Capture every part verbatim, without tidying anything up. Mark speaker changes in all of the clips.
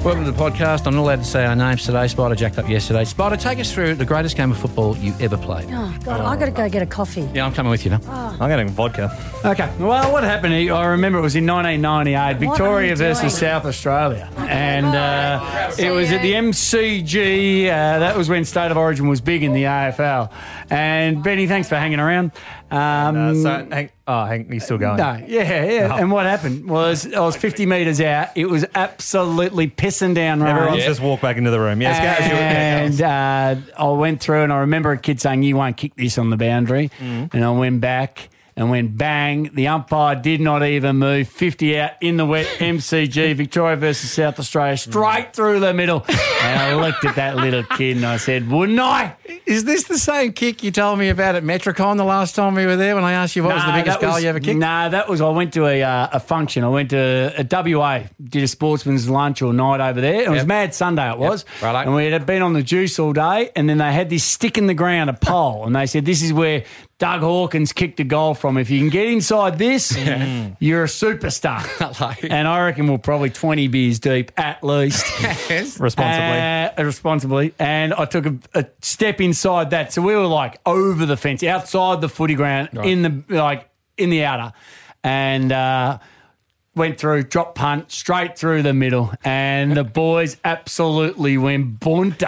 Speaker 1: Welcome to the podcast. I'm not allowed to say our names today. Spider jacked up yesterday. Spider, take us through the greatest game of football you ever played.
Speaker 2: Oh, God, oh. I've got to go get a coffee.
Speaker 1: Yeah, I'm coming with you now.
Speaker 2: Oh.
Speaker 3: I'm getting vodka.
Speaker 4: Okay, well, what happened, I remember it was in nineteen ninety-eight, Victoria versus South Australia. And uh, it was at the M C G. Uh, that was when State of Origin was big in the A F L. And, Benny, thanks for hanging around. Um,
Speaker 3: uh, so, hang, oh, hang, you're still going?
Speaker 4: No, yeah, yeah.
Speaker 3: Oh.
Speaker 4: And what happened was I was fifty metres out. It was absolutely pissing down rain.
Speaker 3: Everyone's yeah. just walked back into the room. Yes,
Speaker 4: and uh, I went through and I remember a kid saying, you won't kick this on the boundary. Mm. And I went back and went bang. The umpire did not even move. fifty out in the wet M C G, Victoria versus South Australia, straight through the middle. And I looked at that little kid and I said, wouldn't I?
Speaker 1: Is this the same kick you told me about at Metricon the last time we were there when I asked you what
Speaker 4: no,
Speaker 1: was the biggest goal
Speaker 4: was,
Speaker 1: you ever kicked?
Speaker 4: No, nah, that was, I went to a uh, a function. I went to a W A, did a sportsman's lunch or night over there. It yep. was Mad Sunday it was.
Speaker 1: Yep. Right.
Speaker 4: And we had been on the juice all day and then they had this stick in the ground, a pole, and they said, this is where Doug Hawkins kicked a goal from. If you can get inside this, mm. you're a superstar. And I reckon we're probably twenty beers deep at least.
Speaker 1: Yes.
Speaker 3: Responsibly.
Speaker 4: Uh, responsibly. And I took a, a step inside that. So we were like over the fence, outside the footy ground, right. in the like in the outer. And uh, went through, drop punt, straight through the middle. And the boys absolutely went bunter.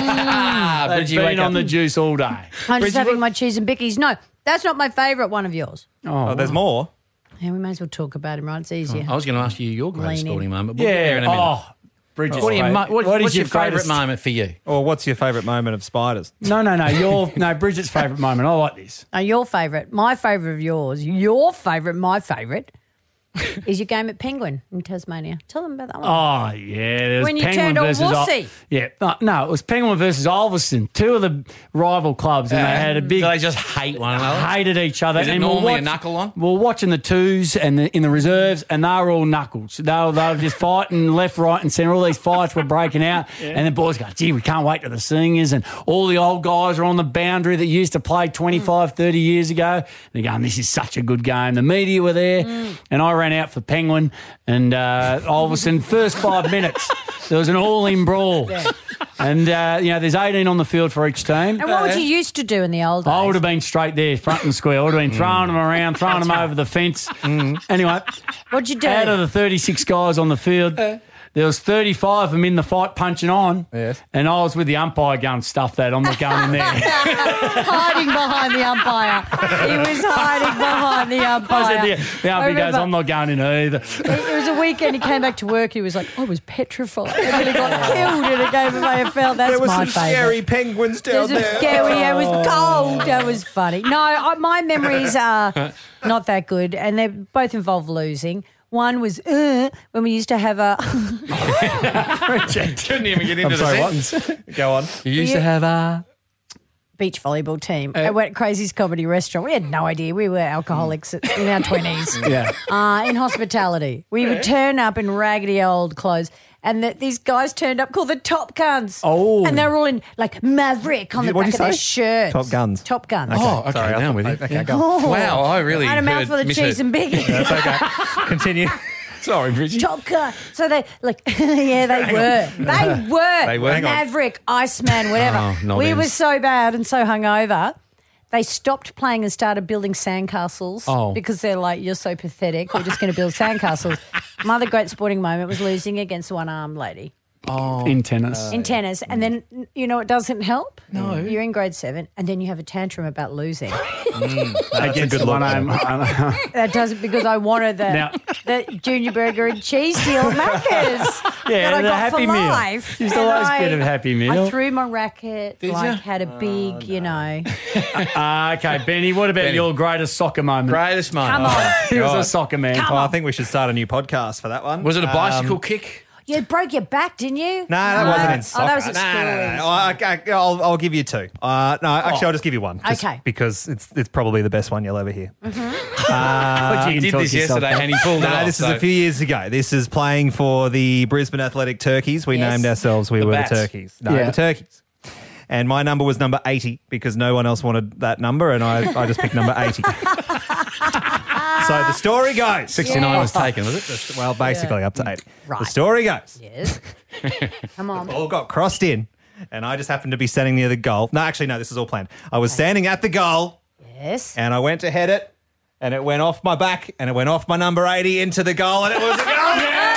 Speaker 1: Mm.
Speaker 4: They've been on the juice all day.
Speaker 2: I'm
Speaker 4: Bridgie,
Speaker 2: just having
Speaker 4: what?
Speaker 2: my cheese and bickies. No, that's not my favourite one of yours.
Speaker 3: Oh, oh there's more?
Speaker 2: Yeah, we may as well talk about him, right? It's easier.
Speaker 1: Oh, I was going to ask you your greatest
Speaker 2: Lean
Speaker 1: sporting
Speaker 2: in.
Speaker 1: moment. We'll
Speaker 4: yeah.
Speaker 1: in a minute.
Speaker 4: Oh, Bridget's
Speaker 1: what do you,
Speaker 4: favourite.
Speaker 1: what,
Speaker 4: what
Speaker 1: what's
Speaker 4: is
Speaker 1: your,
Speaker 4: your
Speaker 1: favourite moment for you?
Speaker 3: Or what's your favourite moment of Spiders?
Speaker 4: No, no, no. Your no, Bridget's favourite moment. I like this.
Speaker 2: Uh, your favourite, my favourite of yours, your favourite, my favourite, is your game at Penguin in Tasmania. Tell them about that one.
Speaker 4: Oh, yeah. There was
Speaker 2: when you
Speaker 4: Penguin
Speaker 2: turned on
Speaker 4: versus
Speaker 2: Wussy.
Speaker 4: Yeah. No, no, it was Penguin versus Ulverstone, two of the rival clubs, and
Speaker 1: Uh,
Speaker 4: they had a big...
Speaker 1: Do they just hate one another?
Speaker 4: Hated each other.
Speaker 1: Is it
Speaker 4: and
Speaker 1: normally
Speaker 4: we'll
Speaker 1: a
Speaker 4: watch,
Speaker 1: knuckle on?
Speaker 4: We were watching the twos and the, in the reserves, and they were all knuckles. They were, they were just fighting left, right, and centre. All these fights were breaking out, yeah. and the boys go, gee, we can't wait to the seniors, and all the old guys are on the boundary that used to play twenty-five, thirty years ago. They're going, this is such a good game. The media were there, mm. and I ran out for Penguin. And uh, all of a sudden, first five minutes, there was an all-in brawl. Yeah. And, uh, you know, there's eighteen on the field for each team.
Speaker 2: And what would you used to do in the old days?
Speaker 4: I would have been straight there, front and square. I would have been throwing them around, throwing them over the fence. Mm. Anyway.
Speaker 2: What'd you do?
Speaker 4: Out of the thirty-six guys on the field, uh, there was thirty-five of them in the fight punching on.
Speaker 1: Yes.
Speaker 4: And I was with the umpire going, stuff that, I'm not going in there.
Speaker 2: Hiding behind the umpire. He was hiding behind the umpire.
Speaker 4: I said, the, the umpire goes, I'm not going in either.
Speaker 2: It, it was a weekend. He came back to work. He was like, I was petrified. And then he got killed in a game of A F L. That's
Speaker 3: there was
Speaker 2: my
Speaker 3: some
Speaker 2: favourite.
Speaker 3: scary penguins down
Speaker 2: there.
Speaker 3: there.
Speaker 2: Was scary. It was cold. That was funny. No, I, my memories are not that good, and they both involve losing. One was uh, when we used to have a...
Speaker 1: Couldn't even get into
Speaker 3: I'm sorry,
Speaker 1: the sentence.
Speaker 3: What? Go on.
Speaker 1: You used to have a...
Speaker 2: beach volleyball team. Uh, I went Crazy's Comedy Restaurant. We had no idea. We were alcoholics in our twenties.
Speaker 4: Yeah.
Speaker 2: Uh, in hospitality. We would turn up in raggedy old clothes. And the, these guys turned up called the Top Guns.
Speaker 4: Oh.
Speaker 2: And they were all in, like, Maverick on the
Speaker 3: What'd
Speaker 2: back
Speaker 3: you
Speaker 2: of their
Speaker 3: say?
Speaker 2: shirts.
Speaker 3: Top Guns.
Speaker 2: Top Guns.
Speaker 1: Oh, okay,
Speaker 3: Sorry,
Speaker 1: now I'm with you.
Speaker 3: Okay,
Speaker 1: Yeah.
Speaker 3: go.
Speaker 2: Oh.
Speaker 1: Wow, I really
Speaker 2: I had a
Speaker 1: heard,
Speaker 2: mouthful of
Speaker 1: misheard.
Speaker 2: cheese and bacon.
Speaker 3: That's okay. Continue.
Speaker 1: Sorry, Bridget.
Speaker 2: Top Gun. So they, like, yeah, they were. They were.
Speaker 1: They were. Hang on.
Speaker 2: Maverick, Iceman, whatever.
Speaker 1: Oh, not
Speaker 2: we
Speaker 1: them.
Speaker 2: were so bad and so hungover. They stopped playing and started building sandcastles
Speaker 1: Oh.
Speaker 2: because they're like, you're so pathetic. We're just going to build sandcastles. My other great sporting moment was losing against the one-armed lady.
Speaker 1: Oh.
Speaker 4: In tennis.
Speaker 2: In tennis. And then, you know, it doesn't help. No. You're in grade seven and then you have a tantrum about losing.
Speaker 3: Mm, that's
Speaker 4: Against
Speaker 3: a good
Speaker 4: one
Speaker 3: look.
Speaker 4: arm.
Speaker 2: That doesn't because I wanted the,
Speaker 4: Now-
Speaker 2: the junior burger and cheese deal at Macca's.
Speaker 4: Yeah,
Speaker 2: that I
Speaker 4: the
Speaker 2: got
Speaker 4: Happy
Speaker 2: for
Speaker 4: Meal.
Speaker 2: life.
Speaker 4: Used to
Speaker 2: And
Speaker 4: always
Speaker 2: I-
Speaker 4: get a Happy Meal.
Speaker 2: I threw my racket,
Speaker 1: Did
Speaker 2: like
Speaker 1: ya?
Speaker 2: had a big,
Speaker 3: Oh,
Speaker 2: you know.
Speaker 4: Uh, okay, Benny, what about
Speaker 1: Benny.
Speaker 4: your greatest soccer moment?
Speaker 1: Greatest moment.
Speaker 2: Come on.
Speaker 4: He was
Speaker 3: God.
Speaker 4: a soccer man.
Speaker 2: Come
Speaker 3: Well,
Speaker 2: on.
Speaker 3: I think we should start a new podcast for that one.
Speaker 1: Was it a bicycle
Speaker 3: Um,
Speaker 1: kick?
Speaker 2: You broke your back, didn't you?
Speaker 3: No, that
Speaker 2: No.
Speaker 3: wasn't in
Speaker 2: Oh,
Speaker 3: soccer.
Speaker 2: that was at
Speaker 3: no,
Speaker 2: school.
Speaker 3: no, no, no. I, I, I'll, I'll give you two. Uh, no, actually,
Speaker 4: Oh.
Speaker 3: I'll just give you one. Just
Speaker 2: Okay.
Speaker 3: Because it's it's probably the best one you'll ever hear.
Speaker 4: But you
Speaker 1: He
Speaker 4: can
Speaker 1: did
Speaker 4: talk
Speaker 1: this
Speaker 4: yourself
Speaker 1: yesterday
Speaker 4: down.
Speaker 1: and he pulled it
Speaker 3: No,
Speaker 1: off.
Speaker 3: this is
Speaker 1: so-
Speaker 3: a few years ago. This is playing for the Brisbane Athletic Turkeys. We
Speaker 2: Yes.
Speaker 3: named ourselves. We
Speaker 1: The
Speaker 3: were
Speaker 1: Bats.
Speaker 3: the Turkeys. No,
Speaker 4: Yeah.
Speaker 3: the Turkeys. And my number was number eighty because no one else wanted that number, and I, I just picked number eighty. So the story goes.
Speaker 1: sixty-nine was taken, was it?
Speaker 3: Well, basically up to eighty.
Speaker 2: Right.
Speaker 3: The story goes.
Speaker 2: Yes. Come on.
Speaker 3: All got crossed in, and I just happened to be standing near the goal. No, actually, no, this is all planned. I was standing at the goal,
Speaker 2: Yes.
Speaker 3: and I went to head it, and it went off my back, and it went off my number eighty into the goal, and it was a goal.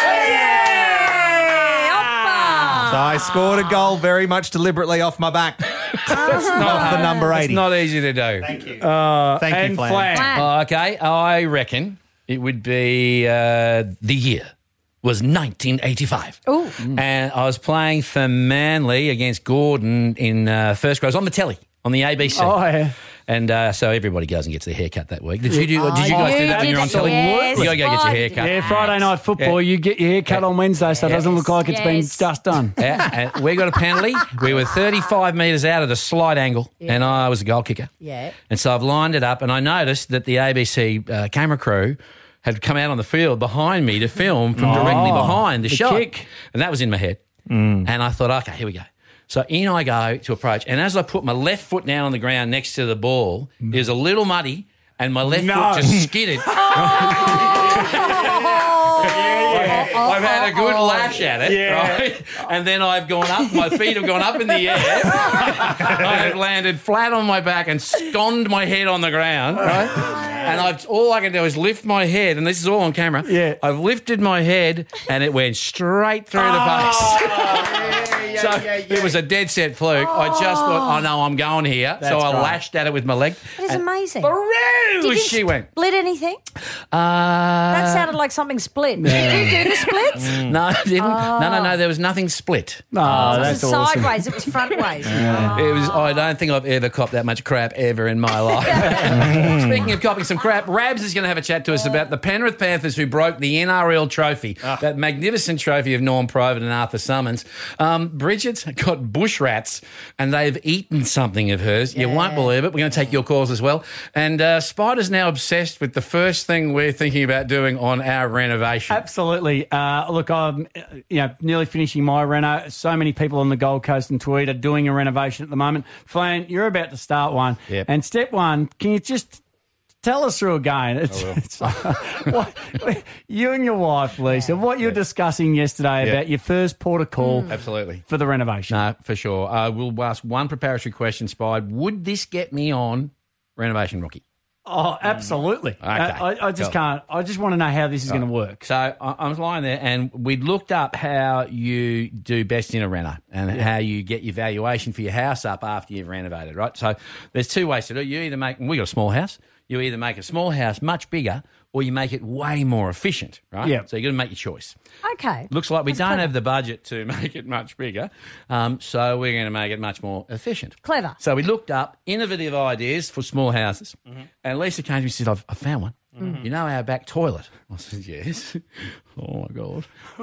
Speaker 3: So I scored a goal very much deliberately off my back. That's off the number eighty.
Speaker 1: It's not easy to do.
Speaker 3: Thank you.
Speaker 4: Uh,
Speaker 3: Thank you,
Speaker 4: and
Speaker 3: Flan.
Speaker 4: Flan.
Speaker 2: Flan.
Speaker 1: Oh, okay, I reckon it would be uh, the year was nineteen eighty-five.
Speaker 2: Ooh.
Speaker 1: And I was playing for Manly against Gordon in uh, first grade. I was on the telly on the A B C.
Speaker 4: Oh, yeah.
Speaker 1: And uh, so everybody goes and gets their haircut that week. Did you do? Did you guys
Speaker 2: you
Speaker 1: do that when
Speaker 2: did
Speaker 1: you're on
Speaker 2: it,
Speaker 1: telly?
Speaker 2: yes,
Speaker 1: You got to go get your
Speaker 2: Spud
Speaker 1: hair
Speaker 2: did
Speaker 1: cut.
Speaker 4: Yeah, Friday night football,
Speaker 1: Yeah.
Speaker 4: you get your hair cut on Wednesday, so it doesn't look like it's been
Speaker 2: Yes.
Speaker 4: just done.
Speaker 1: Yeah, and we got a penalty. We were thirty-five metres out at a slight angle, and I was a goal kicker.
Speaker 2: Yeah.
Speaker 1: And so I've lined it up, and I noticed that the A B C uh, camera crew had come out on the field behind me to film from directly behind the,
Speaker 4: the
Speaker 1: shot.
Speaker 4: kick.
Speaker 1: And that was in my head. And I thought, okay, here we go. So in I go to approach, and as I put my left foot down on the ground next to the ball, it was a little muddy, and my left
Speaker 4: No.
Speaker 1: foot just skidded. I've had a good lash at it,
Speaker 4: Yeah.
Speaker 1: right? And then I've gone up, my feet have gone up in the air. I have landed flat on my back and sconed my head on the ground, right? And I've all I can do is lift my head, and this is all on camera.
Speaker 4: Yeah.
Speaker 1: I've lifted my head, and it went straight through the face. So it was a dead set fluke. I just thought, oh no, I'm going here. so I
Speaker 4: great.
Speaker 1: lashed at it with my leg.
Speaker 2: That is amazing.
Speaker 1: Baroo!
Speaker 2: Did you
Speaker 1: She went.
Speaker 2: split anything?
Speaker 1: Uh,
Speaker 2: That sounded like something split. Did you do the splits?
Speaker 1: No, I didn't. No, no, no. There was nothing split.
Speaker 4: Oh,
Speaker 2: It
Speaker 4: that's
Speaker 2: was
Speaker 4: awesome.
Speaker 2: sideways. It was frontways.
Speaker 1: It was. I don't think I've ever copped that much crap ever in my life. Speaking of copping some crap, Rabs is going to have a chat to us about the Penrith Panthers who broke the N R L trophy, that magnificent trophy of Norm Provan and Arthur Summons. Um, Bridget's got bush rats and they've eaten something of hers. You won't believe it. We're going to take your calls as well. And uh, Spider's now obsessed with the first thing we're thinking about doing on our renovation.
Speaker 4: Absolutely. Uh, look, I'm uh, you know nearly finishing my reno. So many people on the Gold Coast and Tweed are doing a renovation at the moment. Flan, you're about to start one.
Speaker 1: Yep.
Speaker 4: And step one, can you just tell us through again? It's, it's, what, you and your wife, Lisa, what you were discussing yesterday
Speaker 1: Yeah.
Speaker 4: about your first port of call
Speaker 1: Absolutely.
Speaker 4: for the renovation.
Speaker 1: No, for sure. Uh, we'll ask one preparatory question, Spide. Would this get me on renovation rookie?
Speaker 4: Oh, absolutely.
Speaker 1: Okay.
Speaker 4: I, I, I just
Speaker 1: Cool.
Speaker 4: can't. I just want to know how this is going to work.
Speaker 1: So I, I was lying there, and we'd looked up how you do best in a reno and how you get your valuation for your house up after you've renovated, right? So there's two ways to do it. You either make, and we got a small house, you either make a small house much bigger or you make it way more efficient, right?
Speaker 4: Yeah.
Speaker 1: So you've got to make your choice.
Speaker 2: Okay.
Speaker 1: Looks like we
Speaker 2: That's
Speaker 1: don't
Speaker 2: clever.
Speaker 1: have the budget to make it much bigger, um, so we're going to make it much more efficient.
Speaker 2: Clever.
Speaker 1: So we looked up innovative ideas for small houses, and Lisa came to me and said, I've, I found one. You know our back toilet? I said, yes. Oh, my God.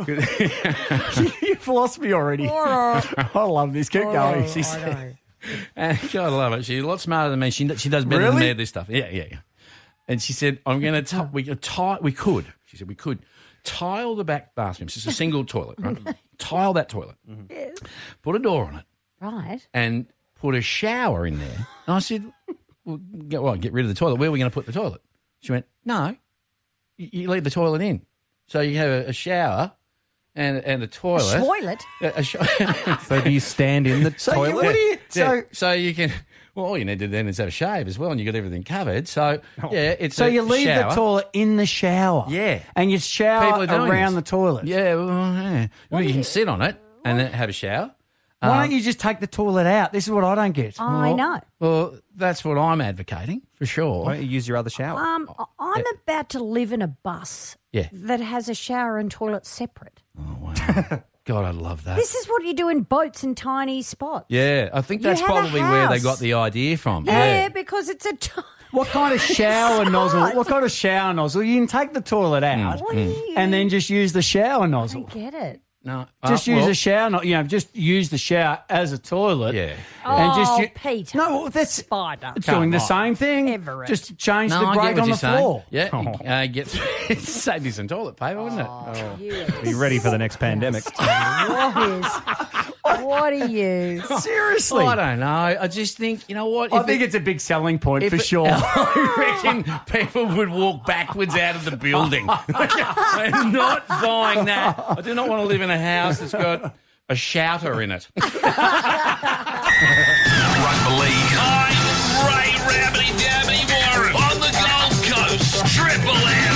Speaker 4: You've lost me already. I love this. Keep going.
Speaker 1: She said, and God, I love it. She's a lot smarter than me. She, she does better than
Speaker 4: Really?
Speaker 1: me at this stuff. Yeah, yeah, yeah. And she said, I'm going to, we could tie, we could, she said, we could tile the back bathroom. It's just a single toilet, right? Tile that toilet. Put a door on it.
Speaker 2: Right.
Speaker 1: And put a shower in there. And I said, well, get, well, get rid of the toilet. Where are we going to put the toilet? She went, no, you, you leave the toilet in. So you have a, a shower and, and a toilet.
Speaker 2: Toilet.
Speaker 1: A, a sh-
Speaker 3: So do you stand in the
Speaker 1: so
Speaker 3: toilet?
Speaker 1: You, what do you, so, so you can, well, all you need to do then is have a shave as well, and you got everything covered. So, yeah, it's
Speaker 4: So
Speaker 1: a
Speaker 4: you leave
Speaker 1: shower.
Speaker 4: the toilet in the shower.
Speaker 1: Yeah.
Speaker 4: And you shower
Speaker 1: People are doing
Speaker 4: around
Speaker 1: this.
Speaker 4: the toilet.
Speaker 1: Yeah, well, yeah. Well, you can sit on it and then have a shower.
Speaker 4: Why don't you just take the toilet out? This is what I don't get.
Speaker 2: I know.
Speaker 1: Well, that's what I'm advocating, for sure.
Speaker 3: Why don't you use your other shower?
Speaker 2: Um, I- I'm about to live in a bus
Speaker 1: Yeah.
Speaker 2: that has a shower and toilet separate.
Speaker 1: Oh, wow. God, I'd love that.
Speaker 2: This is what you do in boats in tiny spots.
Speaker 1: Yeah, I think
Speaker 2: You
Speaker 1: that's
Speaker 2: have a
Speaker 1: probably where they
Speaker 2: house.
Speaker 1: got the idea from.
Speaker 2: Yeah, because it's a. T-
Speaker 4: What kind of shower nozzle?
Speaker 2: hard.
Speaker 4: What kind of shower nozzle? You can take the toilet out
Speaker 2: What do you-
Speaker 4: and then just use the shower
Speaker 2: I
Speaker 4: nozzle.
Speaker 2: don't get it.
Speaker 1: No,
Speaker 4: Just
Speaker 1: uh,
Speaker 4: use
Speaker 1: well,
Speaker 4: the shower, not you know, just use the shower as a toilet.
Speaker 1: Yeah.
Speaker 4: And
Speaker 2: Oh,
Speaker 4: just u-
Speaker 2: Peter.
Speaker 4: No, well, that's
Speaker 2: Spider.
Speaker 4: it's doing the
Speaker 1: on.
Speaker 4: same thing.
Speaker 2: Everett.
Speaker 4: Just change
Speaker 1: No,
Speaker 4: the
Speaker 1: I get
Speaker 4: grate
Speaker 1: what
Speaker 4: on
Speaker 1: you're
Speaker 4: the
Speaker 1: saying.
Speaker 4: floor.
Speaker 1: Yeah, uh, get save you some toilet paper, wouldn't it?
Speaker 2: You
Speaker 3: Are you ready for the next pandemic?
Speaker 2: What is?
Speaker 4: I
Speaker 2: What are you?
Speaker 4: Seriously.
Speaker 1: I don't know. I just think, you know what?
Speaker 4: I
Speaker 1: If
Speaker 4: think
Speaker 1: it-
Speaker 4: it's a big selling point
Speaker 1: if
Speaker 4: for
Speaker 1: it-
Speaker 4: sure.
Speaker 1: I reckon people would walk backwards out of the building. I'm not buying that. I do not want to live in a house that's got a shouter in it.
Speaker 5: Rugby League. I'm Ray Rabbity Dabby Warren on the Gold Coast. Triple M.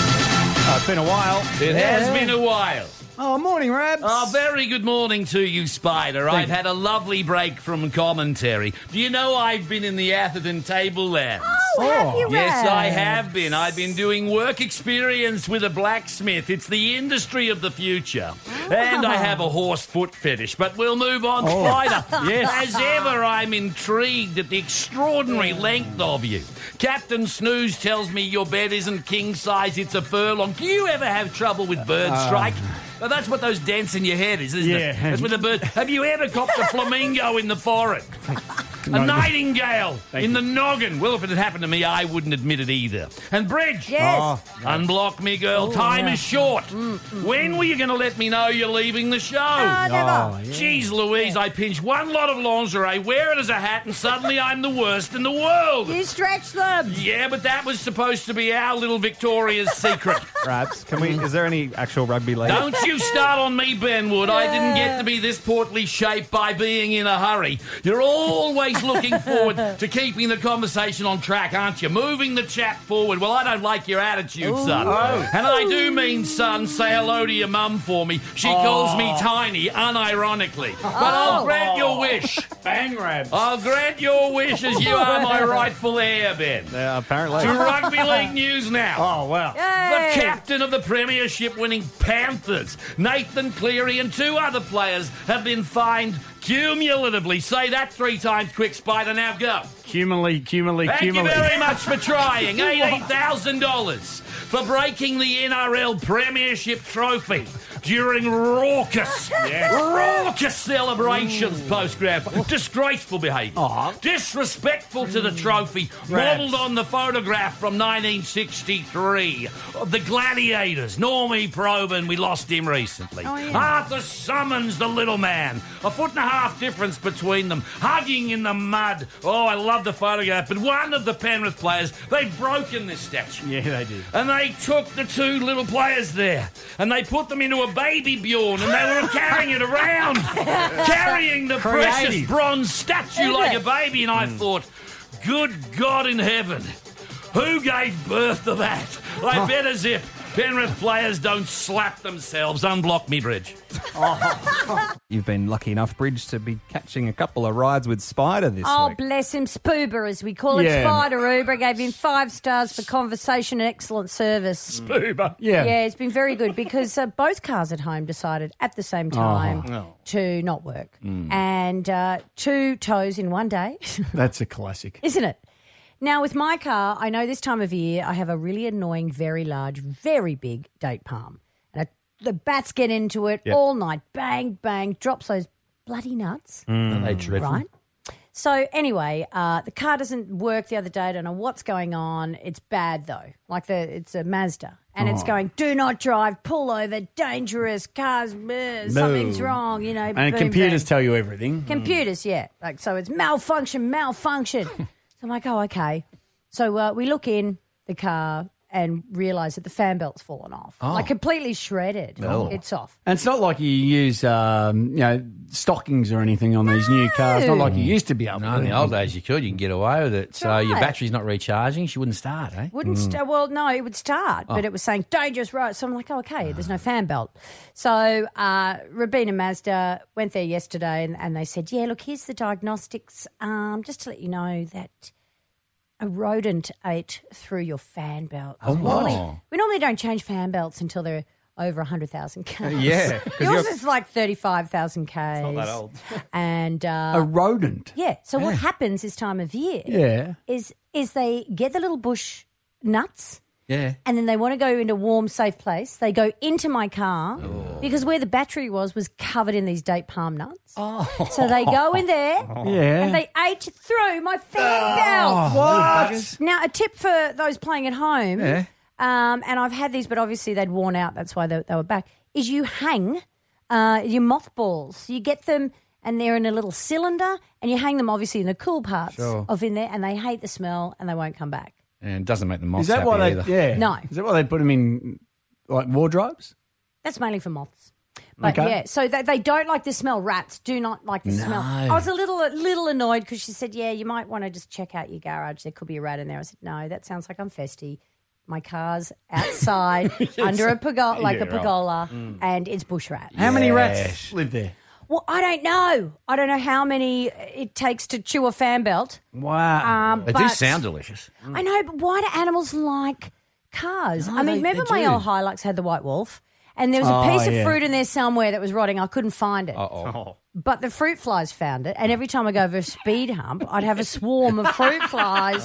Speaker 3: Oh, it's been a while.
Speaker 1: It has been a while.
Speaker 3: Oh, morning, Rabs.
Speaker 1: Oh, very good morning to you, Spider. I've had a lovely break from commentary. Do you know I've been in the Atherton Tablelands?
Speaker 2: Oh, have you,
Speaker 1: Yes, I
Speaker 2: Rabs?
Speaker 1: have been. I've been doing work experience with a blacksmith. It's the industry of the future. And I have a horse foot fetish. But we'll move on, Spider.
Speaker 4: Yes.
Speaker 1: As ever, I'm intrigued at the extraordinary length of you. Captain Snooze tells me your bed isn't king size, it's a furlong. Do you ever have trouble with bird strike? Well, that's what those dents in your head is, isn't
Speaker 4: Yeah.
Speaker 1: it? That's with the bird. Have you ever copped a flamingo in the forehead? A nightingale in the noggin. Well, if it had happened to me, I wouldn't admit it either. And Bridge.
Speaker 2: Yes.
Speaker 1: Unblock me, girl. Time
Speaker 2: yeah.
Speaker 1: is short. When were you going to let me know you're leaving the show?
Speaker 2: Ah, never.
Speaker 1: Jeez Louise, I pinch one lot of lingerie, wear it as a hat, and suddenly I'm the worst in the world.
Speaker 2: You stretch them.
Speaker 1: Yeah, but that was supposed to be our little Victoria's secret.
Speaker 3: Rabs, can we? Is there any actual rugby league?
Speaker 1: Don't you start on me, Benwood. I didn't get to be this portly shape by being in a hurry. You're always looking forward to keeping the conversation on track, aren't you? Moving the chat forward. Well, I don't like your attitude, son. And I do mean, son, say hello to your mum for me. She calls me Tiny, unironically. But I'll grant your wish.
Speaker 4: Bang, Rabs.
Speaker 1: I'll grant your wish as you are my rightful heir, Ben.
Speaker 3: Yeah, apparently.
Speaker 1: To rugby league news now.
Speaker 4: Oh, wow.
Speaker 2: Yay.
Speaker 1: The captain of the premiership winning Panthers, Nathan Cleary, and two other players have been fined cumulatively. Say that three times quick, Spider. Now go.
Speaker 4: Cumulatively, cumulatively,
Speaker 1: Thank you
Speaker 4: cumulatively.
Speaker 1: very much for trying. eighteen thousand dollars for breaking the N R L Premiership trophy during raucous, raucous celebrations post-grab. Disgraceful behaviour.
Speaker 4: Aw.
Speaker 1: Disrespectful to the trophy,
Speaker 4: Raps.
Speaker 1: modelled on the photograph from nineteen sixty-three of the Gladiators. Normie Probyn, we lost him recently.
Speaker 2: Oh, yeah.
Speaker 1: Arthur Summons, the little man. A foot and a half difference between them. Hugging in the mud. Oh, I love the photograph. But one of the Penrith players, they've broken this statue.
Speaker 4: Yeah, they did.
Speaker 1: And they took the two little players there and they put them into a baby Bjorn and they were carrying it around, carrying the precious
Speaker 4: Creative.
Speaker 1: bronze statue
Speaker 2: Isn't
Speaker 1: like
Speaker 2: it?
Speaker 1: a baby. And I thought, good God in heaven, who gave birth to that? I better zip. Penrith players don't slap themselves. Unblock me, Bridge.
Speaker 3: You've been lucky enough, Bridge, to be catching a couple of rides with Spider this
Speaker 2: Oh,
Speaker 3: week.
Speaker 2: bless him. Spoober, as we call it.
Speaker 4: Yeah.
Speaker 2: Spider Uber. Gave him five stars for conversation and excellent service.
Speaker 4: Uber. Yeah.
Speaker 2: Yeah, it's been very good because uh, both cars at home decided at the same time to not work. And uh, two tows in one day,
Speaker 4: That's a classic.
Speaker 2: isn't it? Now, with my car, I know this time of year I have a really annoying, very large, very big date palm. And I, the bats get into it all night. Bang, bang, drops those bloody nuts.
Speaker 1: Are they dreadful?
Speaker 2: Right? So anyway, uh, the car doesn't work the other day. I don't know what's going on. It's bad though. Like the it's a Mazda. And it's going, do not drive, pull over, dangerous, cars, bleh, something's wrong, you know.
Speaker 4: And
Speaker 2: boom,
Speaker 4: computers
Speaker 2: boom.
Speaker 4: tell you everything.
Speaker 2: Computers, yeah. Like so it's malfunction, malfunction. So I'm like, oh, okay. So uh, we look in the car and realise that the fan belt's fallen off. Like completely shredded. It's off.
Speaker 4: And it's not like you use, um, you know, stockings or anything on these new cars. Not like you used to be able
Speaker 1: No,
Speaker 4: to.
Speaker 1: in the old days you could. You can get away with it. So your
Speaker 2: right.
Speaker 1: battery's not recharging. She wouldn't start, eh?
Speaker 2: Wouldn't st- well, no, it would start, but it was saying dangerous road. So I'm like, oh, okay, there's no fan belt. So uh, Rabina Mazda went there yesterday, and, and they said, yeah, look, here's the diagnostics. Um, just to let you know that a rodent ate through your fan belt.
Speaker 1: Oh,
Speaker 2: we, normally,
Speaker 1: wow.
Speaker 2: we normally don't change fan belts until they're over one hundred thousand Ks.
Speaker 3: Yeah, 'cause
Speaker 2: Yours
Speaker 3: you're-
Speaker 2: is like thirty-five thousand Ks.
Speaker 3: not that old.
Speaker 2: And uh,
Speaker 4: A rodent.
Speaker 2: yeah, so what happens this time of year
Speaker 4: Yeah.
Speaker 2: is is they get the little bush nuts
Speaker 1: Yeah.
Speaker 2: and then they want to go into a warm, safe place. They go into my car
Speaker 1: Oh.
Speaker 2: because where the battery was was covered in these date palm nuts. Oh. So they go in there
Speaker 4: Yeah.
Speaker 2: and they ate through my fan belt.
Speaker 4: What?
Speaker 2: Now, a tip for those playing at home, um, and I've had these, but obviously they'd worn out. That's why they, they were back, is you hang uh, your mothballs. You get them and they're in a little cylinder and you hang them obviously in the cool parts
Speaker 1: Sure.
Speaker 2: of in there and they hate the smell and they won't come back.
Speaker 1: And it doesn't make the moths
Speaker 4: Is that
Speaker 1: happy
Speaker 4: why they?
Speaker 1: either.
Speaker 4: Yeah.
Speaker 2: No.
Speaker 4: Is that why they put them in like wardrobes?
Speaker 2: That's mainly for moths. But
Speaker 4: Okay.
Speaker 2: yeah, so they, they don't like the smell. Rats do not like the smell. I was a little a little annoyed because she said, yeah, you might want to just check out your garage. There could be a rat in there. I said, no, that sounds like I'm festy. My car's outside under a pergola, like
Speaker 4: Yeah,
Speaker 2: a
Speaker 4: right.
Speaker 2: pergola, and it's bush rat.
Speaker 4: How many rats live there?
Speaker 2: Well, I don't know. I don't know how many it takes to chew a fan belt.
Speaker 4: Wow.
Speaker 2: Um,
Speaker 1: They
Speaker 2: but
Speaker 1: do sound delicious.
Speaker 2: I know, but why do animals like cars? I mean,
Speaker 4: they-
Speaker 2: remember
Speaker 4: they
Speaker 2: my
Speaker 4: do.
Speaker 2: old Hilux had the white wolf? And there was a
Speaker 4: Oh,
Speaker 2: piece of
Speaker 4: yeah.
Speaker 2: fruit in there somewhere that was rotting. I couldn't find it.
Speaker 1: Uh-oh.
Speaker 2: But the fruit flies found it. And every time I go over a speed hump, I'd have a swarm of fruit flies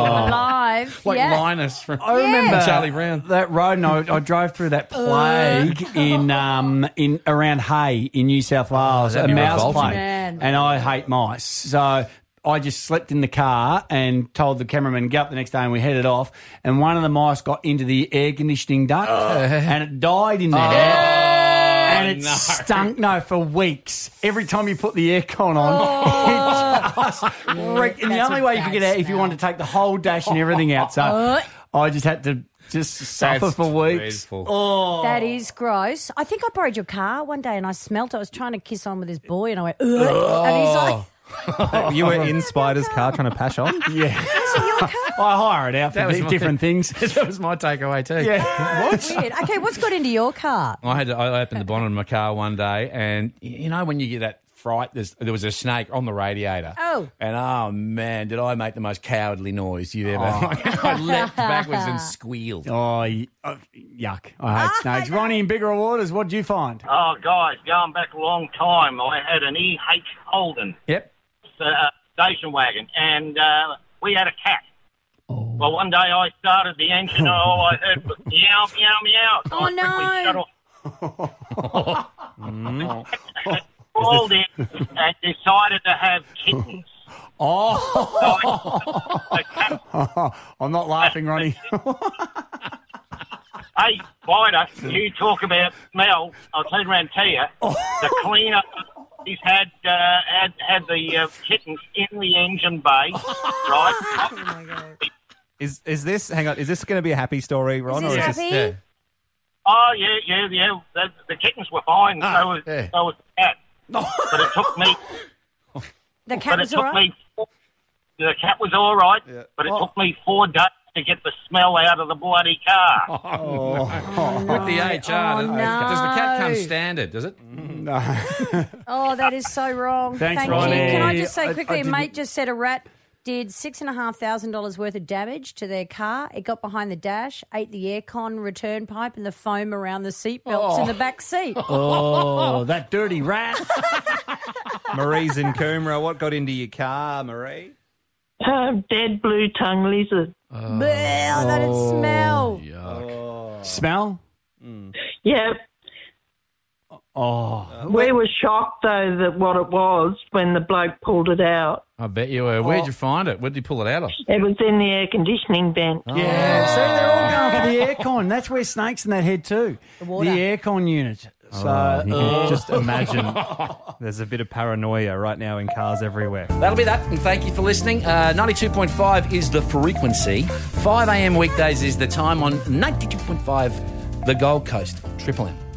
Speaker 2: alive.
Speaker 1: Like
Speaker 2: yeah.
Speaker 1: Linus from
Speaker 4: I remember
Speaker 1: Charlie Brown.
Speaker 4: that road, and I, I drove through that plague in um in around Hay in New South Wales,
Speaker 1: that'd
Speaker 4: a
Speaker 1: be
Speaker 4: mouse
Speaker 1: revolting.
Speaker 4: plague,
Speaker 2: Man.
Speaker 4: and I hate mice, so I just slept in the car and told the cameraman get up the next day, and we headed off. And one of the mice got into the air conditioning duct, and it died in there. And it stunk, no, for weeks. Every time you put the aircon on, it just reeked. And the
Speaker 2: That's
Speaker 4: only
Speaker 2: a
Speaker 4: way you could
Speaker 2: bad
Speaker 4: get out if you
Speaker 2: smell.
Speaker 4: wanted to take the whole dash and everything out. So I just had to just suffer for weeks. Oh,
Speaker 2: That is gross. I think I borrowed your car one day and I smelt it. I was trying to kiss on with this boy and I went, ugh. And he's like,
Speaker 3: You were in Spider's car trying to pash on?
Speaker 4: yeah.
Speaker 2: is it your car?
Speaker 4: I hire it out for
Speaker 1: That was
Speaker 4: di-
Speaker 1: my-
Speaker 4: different things.
Speaker 1: That was my takeaway too.
Speaker 4: Yeah.
Speaker 2: What? Weird. Okay, what's got into your car?
Speaker 1: I had to, I opened the bonnet of my car one day, and you know when you get that fright, there's, there was a snake on the radiator.
Speaker 2: Oh.
Speaker 1: And oh man, did I make the most cowardly noise you've ever? I leapt backwards and squealed.
Speaker 4: Oh, y- uh, yuck. I hate snakes. Ronnie in Bigger Waters, what did you find?
Speaker 6: Oh, guys, going back a long time, I had an E H Holden
Speaker 1: Yep.
Speaker 6: uh, station wagon, and uh, we had a cat. Oh. Well, one day I started the engine, and all I heard was meow, meow, meow. So
Speaker 2: Oh,
Speaker 6: I quickly
Speaker 2: no.
Speaker 6: shut off. Called in and decided to have kittens.
Speaker 4: Oh,
Speaker 6: The cat,
Speaker 4: I'm not laughing, Ronnie.
Speaker 6: hey, Spider, you talk about smell. I'll turn around and tell you, the cleaner, he's had uh, had had the uh, kittens in the engine bay, right?
Speaker 2: Oh, my God.
Speaker 3: Is is this, hang on, is this going to be a happy story, Ron?
Speaker 2: Is
Speaker 3: or
Speaker 2: this
Speaker 3: is this,
Speaker 2: happy?
Speaker 1: Yeah.
Speaker 6: Oh yeah, yeah, yeah. The, the kittens were fine.
Speaker 1: Ah,
Speaker 6: so was
Speaker 1: yeah.
Speaker 6: so was the cat. But it took me.
Speaker 2: The
Speaker 6: But
Speaker 2: cat
Speaker 6: it
Speaker 2: was
Speaker 6: took
Speaker 2: all right?
Speaker 6: me. Four, the cat was all right, but it
Speaker 4: Oh.
Speaker 6: took me four days to get the smell out of the bloody car.
Speaker 1: With the H R,
Speaker 2: Oh,
Speaker 1: does, does the cat come
Speaker 2: no.
Speaker 1: standard? Does it?
Speaker 2: Oh, that is so wrong.
Speaker 4: Thanks,
Speaker 2: Thank
Speaker 4: Ronnie.
Speaker 2: you. Can I just
Speaker 4: I-
Speaker 2: say
Speaker 4: I
Speaker 2: quickly, a
Speaker 4: didn't-
Speaker 2: mate just said a rat did six and a half thousand dollars worth of damage to their car. It got behind the dash, ate the aircon return pipe and the foam around the seat belts in the back seat.
Speaker 4: Oh, that dirty rat.
Speaker 3: Marie's in Coomera. What got into your car, Marie?
Speaker 7: Um, dead blue tongue lizard.
Speaker 2: Bleh, that it smell.
Speaker 1: Yuck.
Speaker 4: Smell?
Speaker 7: Yeah,
Speaker 4: Oh,
Speaker 7: we were shocked though that what it was when the bloke pulled it out.
Speaker 1: I bet you were. Where'd you find it? Where'd you pull it out of?
Speaker 7: It was in the air conditioning vent.
Speaker 4: yeah. See, they're all going for the aircon. That's where snakes in that head too. The,
Speaker 2: water.
Speaker 4: aircon unit. So,
Speaker 3: Oh, you
Speaker 4: uh,
Speaker 3: can just imagine there's a bit of paranoia right now in cars everywhere.
Speaker 1: That'll be that, and thank you for listening. Uh, ninety-two point five is the frequency. five a.m. weekdays is the time on ninety-two point five, the Gold Coast. Triple M.